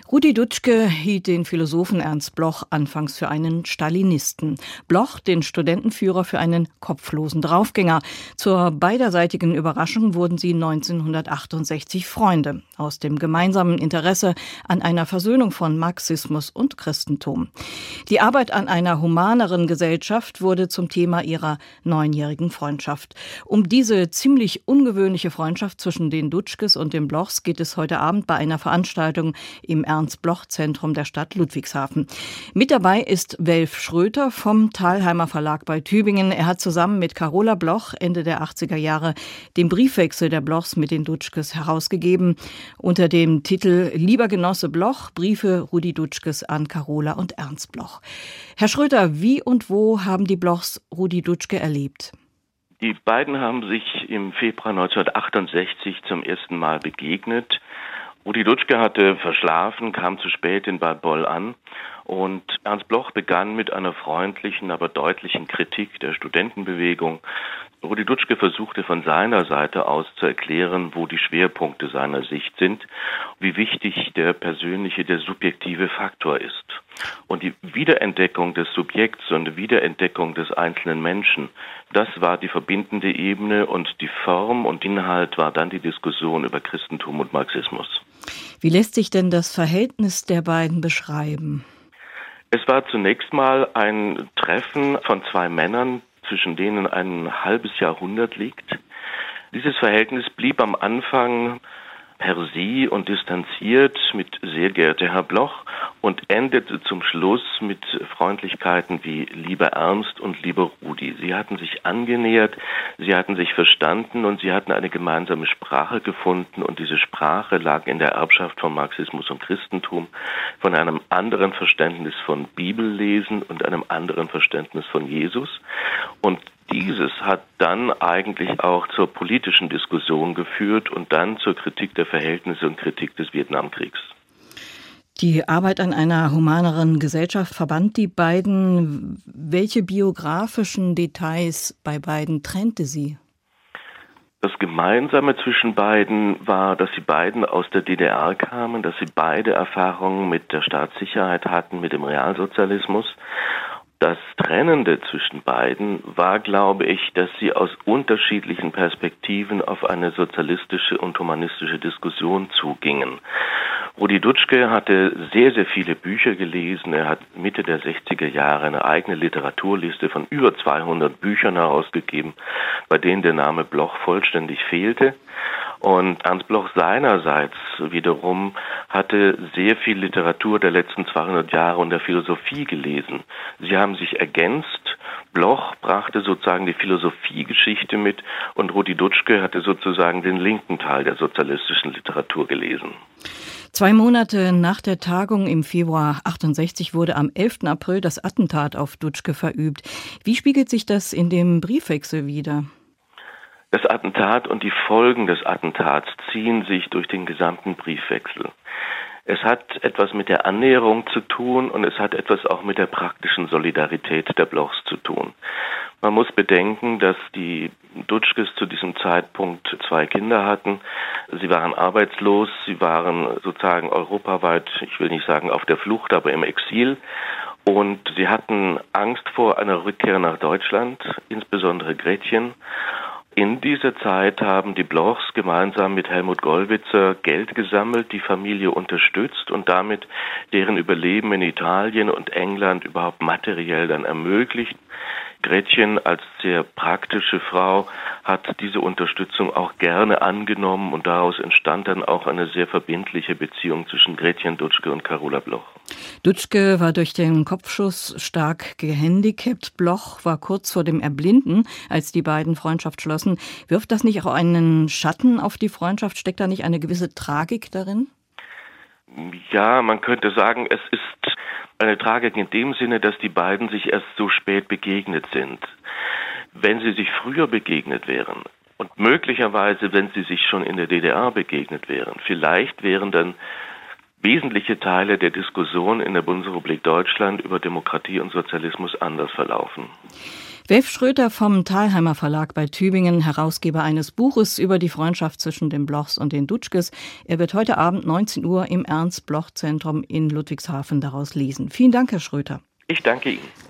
Rudi Dutschke hielt den Philosophen Ernst Bloch anfangs für einen Stalinisten. Bloch den Studentenführer für einen kopflosen Draufgänger. Zur beiderseitigen Überraschung wurden sie 1968 Freunde aus dem gemeinsamen Interesse an einer Versöhnung von Marxismus und Christentum. Die Arbeit an einer humaneren Gesellschaft wurde zum Thema ihrer 9-jährigen Freundschaft. Um diese ziemlich ungewöhnliche Freundschaft zwischen den Dutschkes und den Blochs geht es heute Abend bei einer Veranstaltung im Ernst-Bloch-Zentrum der Stadt Ludwigshafen. Mit dabei ist Welf Schröter vom Thalheimer Verlag bei Tübingen. Er hat zusammen mit Carola Bloch Ende der 80er Jahre den Briefwechsel der Blochs mit den Dutschkes herausgegeben unter dem Titel Lieber Genosse Bloch, Briefe Rudi Dutschkes an Carola und Ernst Bloch. Herr Schröter, wie und wo haben die Blochs Rudi Dutschke erlebt? Die beiden haben sich im Februar 1968 zum ersten Mal begegnet. Rudi Dutschke hatte verschlafen, kam zu spät in Bad Boll an und Ernst Bloch begann mit einer freundlichen, aber deutlichen Kritik der Studentenbewegung. Rudi Dutschke versuchte von seiner Seite aus zu erklären, wo die Schwerpunkte seiner Sicht sind, wie wichtig der persönliche, der subjektive Faktor ist. Und die Wiederentdeckung des Subjekts und die Wiederentdeckung des einzelnen Menschen, das war die verbindende Ebene und die Form und Inhalt war dann die Diskussion über Christentum und Marxismus. Wie lässt sich denn das Verhältnis der beiden beschreiben? Es war zunächst mal ein Treffen von zwei Männern, zwischen denen ein halbes Jahrhundert liegt. Dieses Verhältnis blieb am Anfang per Sie und distanziert mit sehr geehrter Herr Bloch und endete zum Schluss mit Freundlichkeiten wie lieber Ernst und lieber Rudi. Sie hatten sich angenähert, sie hatten sich verstanden und sie hatten eine gemeinsame Sprache gefunden und diese Sprache lag in der Erbschaft von Marxismus und Christentum, von einem anderen Verständnis von Bibellesen und einem anderen Verständnis von Jesus und dieses hat dann eigentlich auch zur politischen Diskussion geführt und dann zur Kritik der Verhältnisse und Kritik des Vietnamkriegs. Die Arbeit an einer humaneren Gesellschaft verband die beiden. Welche biografischen Details bei beiden trennte sie? Das Gemeinsame zwischen beiden war, dass sie beiden aus der DDR kamen, dass sie beide Erfahrungen mit der Staatssicherheit hatten, mit dem Realsozialismus. Das Trennende zwischen beiden war, glaube ich, dass sie aus unterschiedlichen Perspektiven auf eine sozialistische und humanistische Diskussion zugingen. Rudi Dutschke hatte sehr, sehr viele Bücher gelesen. Er hat Mitte der 60er Jahre eine eigene Literaturliste von über 200 Büchern herausgegeben, bei denen der Name Bloch vollständig fehlte. Und Ernst Bloch seinerseits wiederum hatte sehr viel Literatur der letzten 200 Jahre und der Philosophie gelesen. Sie haben sich ergänzt. Bloch brachte sozusagen die Philosophiegeschichte mit und Rudi Dutschke hatte sozusagen den linken Teil der sozialistischen Literatur gelesen. 2 Monate nach der Tagung im Februar 68 wurde am 11. April das Attentat auf Dutschke verübt. Wie spiegelt sich das in dem Briefwechsel wider? Das Attentat und die Folgen des Attentats ziehen sich durch den gesamten Briefwechsel. Es hat etwas mit der Annäherung zu tun und es hat etwas auch mit der praktischen Solidarität der Blochs zu tun. Man muss bedenken, dass die Dutschkes zu diesem Zeitpunkt 2 Kinder hatten. Sie waren arbeitslos, sie waren sozusagen europaweit, ich will nicht sagen auf der Flucht, aber im Exil. Und sie hatten Angst vor einer Rückkehr nach Deutschland, insbesondere Gretchen. In dieser Zeit haben die Blochs gemeinsam mit Helmut Gollwitzer Geld gesammelt, die Familie unterstützt und damit deren Überleben in Italien und England überhaupt materiell dann ermöglicht. Gretchen als sehr praktische Frau hat diese Unterstützung auch gerne angenommen und daraus entstand dann auch eine sehr verbindliche Beziehung zwischen Gretchen Dutschke und Carola Bloch. Dutschke war durch den Kopfschuss stark gehandicapt. Bloch war kurz vor dem Erblinden, als die beiden Freundschaft schlossen. Wirft das nicht auch einen Schatten auf die Freundschaft? Steckt da nicht eine gewisse Tragik darin? Ja, man könnte sagen, es ist eine Tragik in dem Sinne, dass die beiden sich erst so spät begegnet sind. Wenn sie sich früher begegnet wären und möglicherweise, wenn sie sich schon in der DDR begegnet wären, vielleicht wären dann wesentliche Teile der Diskussion in der Bundesrepublik Deutschland über Demokratie und Sozialismus anders verlaufen. Wef Schröter vom Thalheimer Verlag bei Tübingen, Herausgeber eines Buches über die Freundschaft zwischen den Blochs und den Dutschkes. Er wird heute Abend 19 Uhr im Ernst-Bloch-Zentrum in Ludwigshafen daraus lesen. Vielen Dank, Herr Schröter. Ich danke Ihnen.